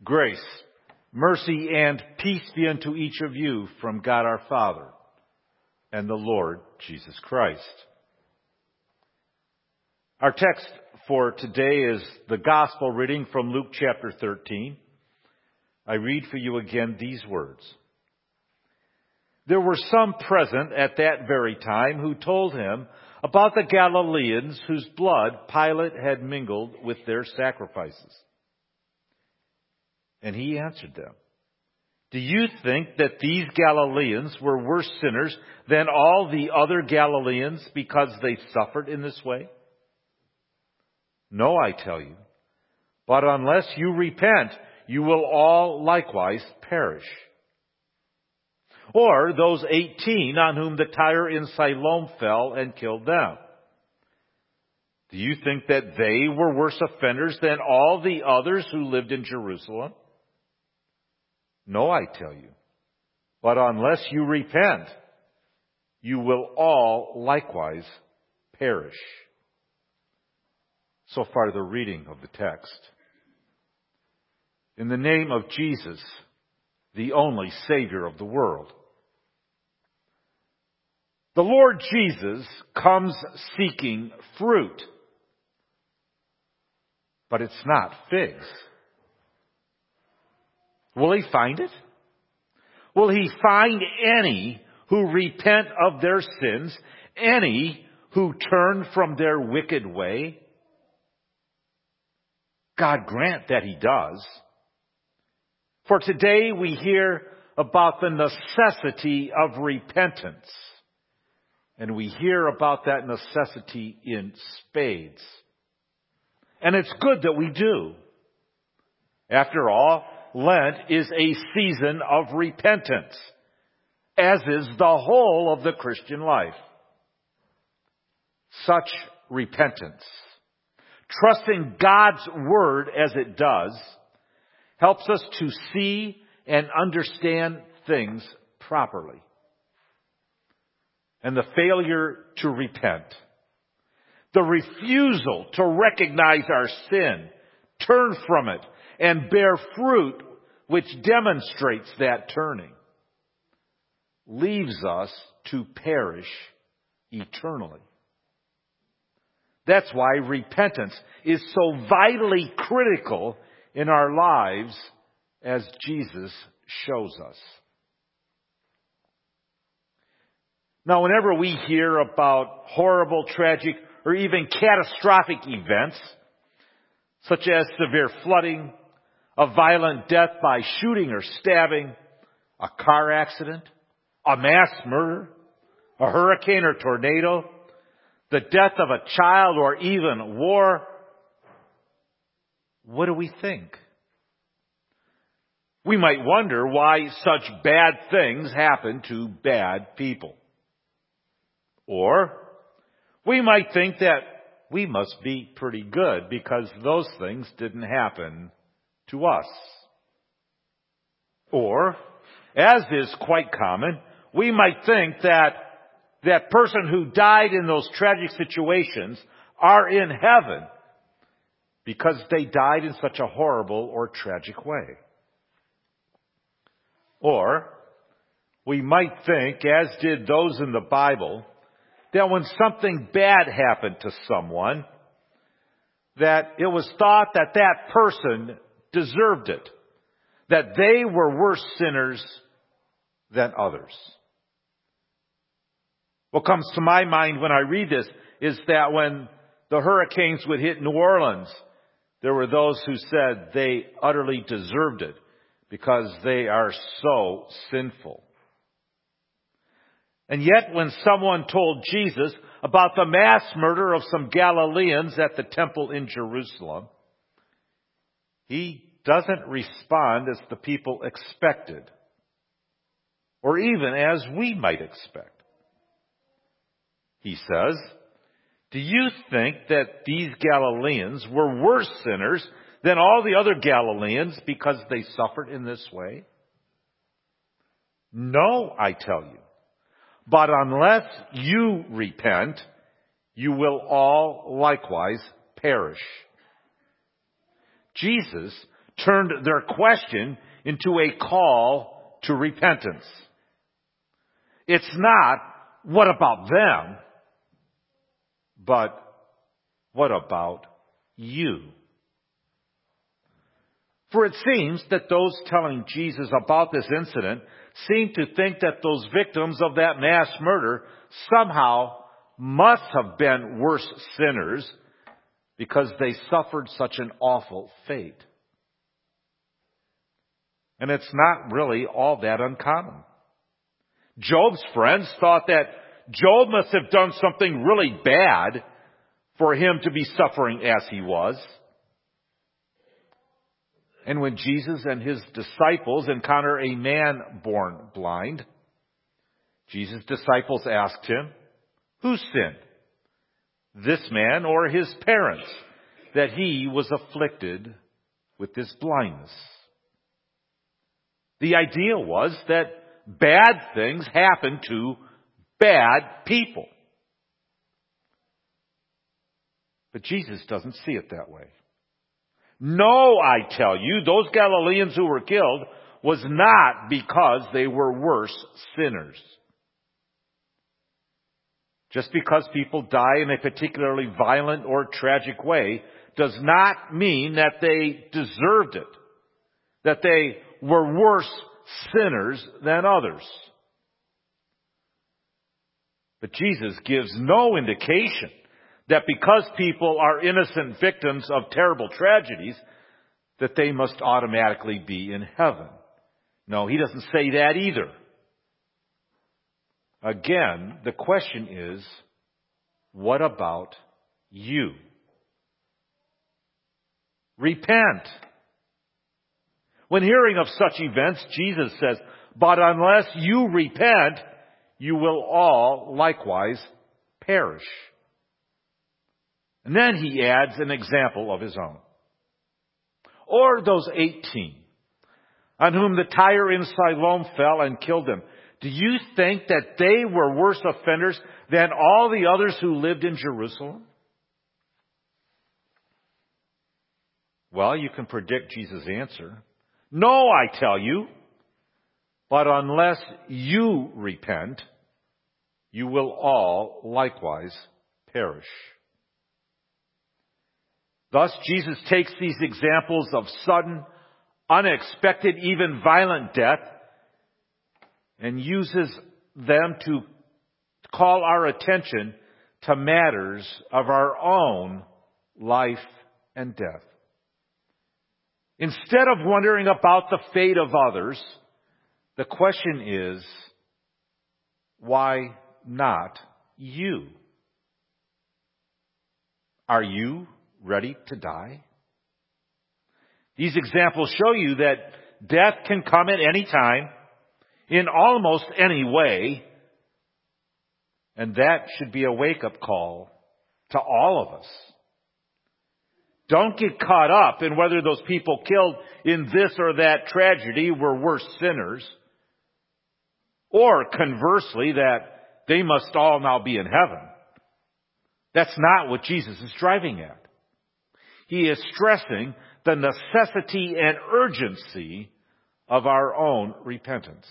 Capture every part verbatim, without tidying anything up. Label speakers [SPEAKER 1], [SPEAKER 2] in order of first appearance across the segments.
[SPEAKER 1] Grace, mercy, and peace be unto each of you from God our Father and the Lord Jesus Christ. Our text for today is the gospel reading from Luke chapter thirteen. I read for you again these words. There were some present at that very time who told him about the Galileans whose blood Pilate had mingled with their sacrifices. And he answered them, do you think that these Galileans were worse sinners than all the other Galileans because they suffered in this way? No, I tell you, but unless you repent, you will all likewise perish. Or those eighteen on whom the Tyre and Siloam fell and killed them. Do you think that they were worse offenders than all the others who lived in Jerusalem? No, I tell you, but unless you repent, you will all likewise perish. So far, the reading of the text. In the name of Jesus, the only Savior of the world. The Lord Jesus comes seeking fruit, but it's not figs. Will he find it? Will he find any who repent of their sins, any who turn from their wicked way? God grant that he does. For today we hear about the necessity of repentance. And we hear about that necessity in spades. And it's good that we do. After all, Lent is a season of repentance, as is the whole of the Christian life. Such repentance, trusting God's word as it does, helps us to see and understand things properly. And the failure to repent, the refusal to recognize our sin, turn from it, and bear fruit which demonstrates that turning, leaves us to perish eternally. That's why repentance is so vitally critical in our lives, as Jesus shows us. Now, whenever we hear about horrible, tragic, or even catastrophic events, such as severe flooding, a violent death by shooting or stabbing, a car accident, a mass murder, a hurricane or tornado, the death of a child, or even war, what do we think? We might wonder why such bad things happen to bad people. Or we might think that we must be pretty good because those things didn't happen to us. Or, as is quite common, we might think that that person who died in those tragic situations are in heaven because they died in such a horrible or tragic way. Or, we might think, as did those in the Bible, that when something bad happened to someone, that it was thought that that person deserved it, that they were worse sinners than others. What comes to my mind when I read this is that when the hurricanes would hit New Orleans, there were those who said they utterly deserved it because they are so sinful. And yet when someone told Jesus about the mass murder of some Galileans at the temple in Jerusalem, he doesn't respond as the people expected, or even as we might expect. He says, do you think that these Galileans were worse sinners than all the other Galileans because they suffered in this way? No, I tell you. But unless you repent, you will all likewise perish. Jesus turned their question into a call to repentance. It's not, what about them? But, what about you? For it seems that those telling Jesus about this incident seem to think that those victims of that mass murder somehow must have been worse sinners because they suffered such an awful fate. And it's not really all that uncommon. Job's friends thought that Job must have done something really bad for him to be suffering as he was. And when Jesus and his disciples encounter a man born blind, Jesus' disciples asked him, who sinned, this man or his parents, that he was afflicted with this blindness? The idea was that bad things happen to bad people. But Jesus doesn't see it that way. No, I tell you, those Galileans who were killed was not because they were worse sinners. Just because people die in a particularly violent or tragic way does not mean that they deserved it, that they were worse sinners than others. But Jesus gives no indication that because people are innocent victims of terrible tragedies, that they must automatically be in heaven. No, he doesn't say that either. Again, the question is, what about you? Repent. When hearing of such events, Jesus says, but unless you repent, you will all likewise perish. And then he adds an example of his own. Or those eighteen, on whom the Tyre in Siloam fell and killed them. Do you think that they were worse offenders than all the others who lived in Jerusalem? Well, you can predict Jesus' answer. No, I tell you, but unless you repent, you will all likewise perish. Thus, Jesus takes these examples of sudden, unexpected, even violent death and uses them to call our attention to matters of our own life and death. Instead of wondering about the fate of others, the question is, why not you? Are you ready to die? These examples show you that death can come at any time, in almost any way, and that should be a wake-up call to all of us. Don't get caught up in whether those people killed in this or that tragedy were worse sinners, or conversely, that they must all now be in heaven. That's not what Jesus is driving at. He is stressing the necessity and urgency of our own repentance.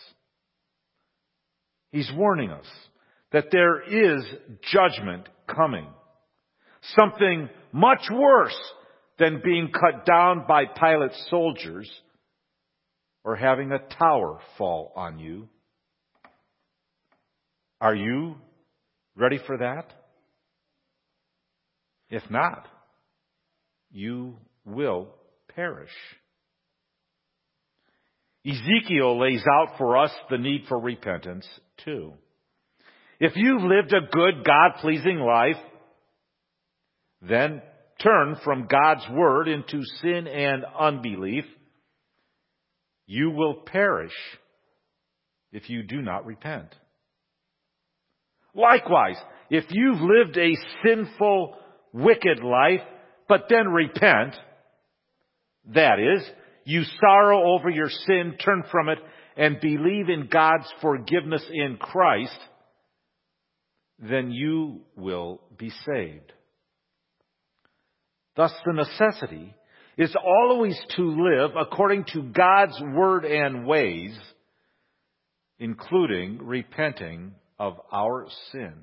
[SPEAKER 1] He's warning us that there is judgment coming. Something much worse than being cut down by Pilate's soldiers or having a tower fall on you. Are you ready for that? If not, you will perish. Ezekiel lays out for us the need for repentance too. If you've lived a good, God-pleasing life, then turn from God's word into sin and unbelief. You will perish if you do not repent. Likewise, if you've lived a sinful, wicked life, but then repent, that is, you sorrow over your sin, turn from it, and believe in God's forgiveness in Christ, then you will be saved. Thus, the necessity is always to live according to God's word and ways, including repenting of our sin.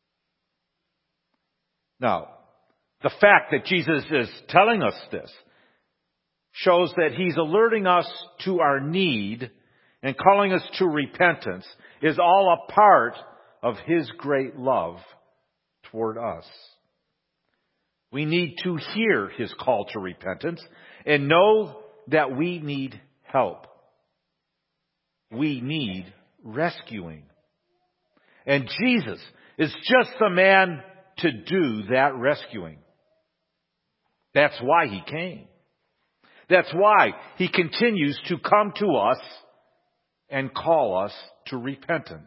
[SPEAKER 1] Now, the fact that Jesus is telling us this shows that He's alerting us to our need and calling us to repentance is all a part of His great love toward us. We need to hear His call to repentance and know that we need help. We need rescuing. And Jesus is just the man to do that rescuing. That's why He came. That's why He continues to come to us and call us to repentance,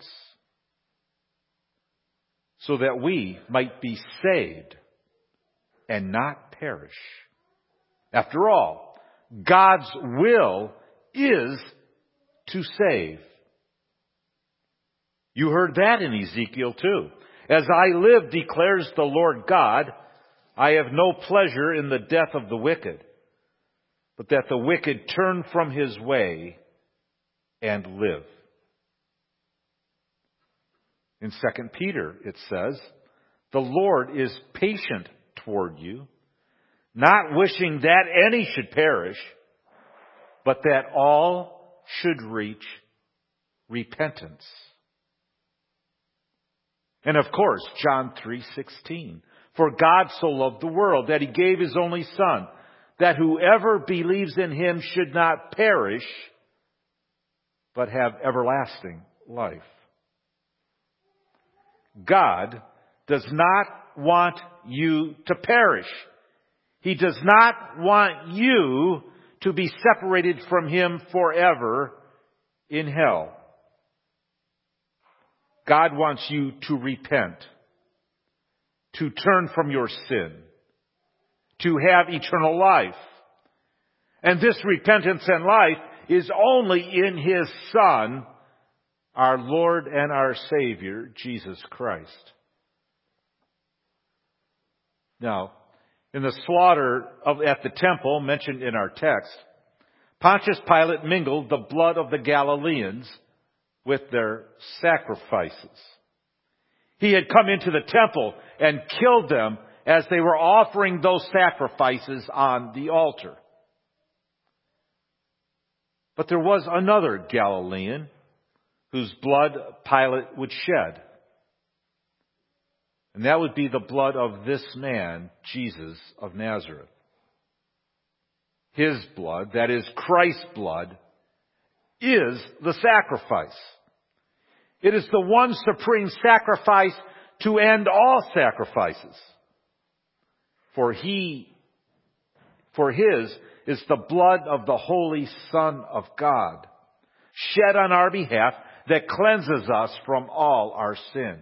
[SPEAKER 1] so that we might be saved and not perish. After all, God's will is to save. You heard that in Ezekiel too. As I live, declares the Lord God, I have no pleasure in the death of the wicked, but that the wicked turn from his way and live. In Second Peter it says, the Lord is patient toward you, not wishing that any should perish, but that all should reach repentance. And of course, John three sixteen, for God so loved the world that He gave His only Son, that whoever believes in Him should not perish, but have everlasting life. God does not want you to perish. He does not want you to be separated from Him forever in hell. God wants you to repent, to turn from your sin, to have eternal life. And this repentance and life is only in His Son, our Lord and our Savior, Jesus Christ. Now, in the slaughter of, at the temple mentioned in our text, Pontius Pilate mingled the blood of the Galileans with their sacrifices. He had come into the temple and killed them as they were offering those sacrifices on the altar. But there was another Galilean whose blood Pilate would shed. And that would be the blood of this man, Jesus of Nazareth. His blood, that is Christ's blood, is the sacrifice. It is the one supreme sacrifice to end all sacrifices. For he, for His is the blood of the Holy Son of God, shed on our behalf, that cleanses us from all our sin.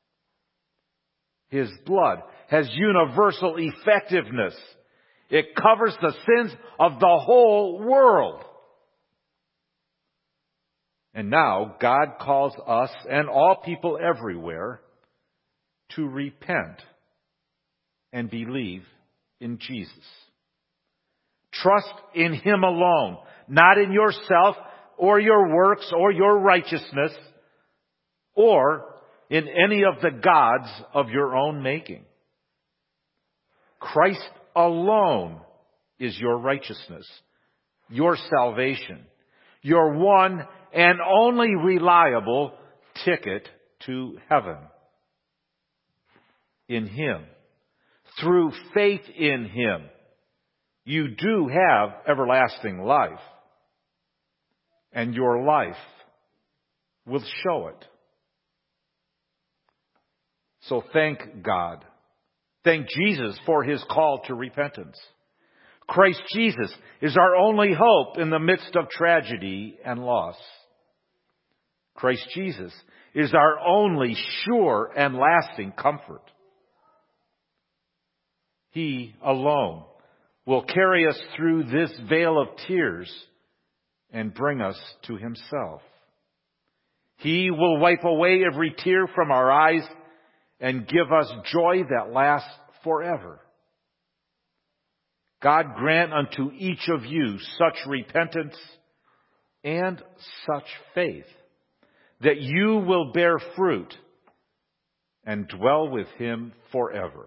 [SPEAKER 1] His blood has universal effectiveness. It covers the sins of the whole world. And now God calls us and all people everywhere to repent and believe in Jesus. Trust in Him alone, not in yourself or your works or your righteousness or in any of the gods of your own making. Christ alone is your righteousness, your salvation, your one and only reliable ticket to heaven. In Him, through faith in Him, you do have everlasting life. And your life will show it. So thank God. Thank Jesus for His call to repentance. Christ Jesus is our only hope in the midst of tragedy and loss. Christ Jesus is our only sure and lasting comfort. He alone will carry us through this vale of tears and bring us to Himself. He will wipe away every tear from our eyes and give us joy that lasts forever. God grant unto each of you such repentance and such faith that you will bear fruit and dwell with him forever.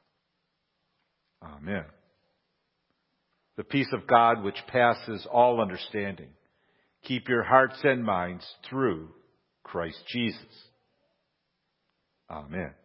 [SPEAKER 1] Amen. The peace of God which passes all understanding, keep your hearts and minds through Christ Jesus. Amen.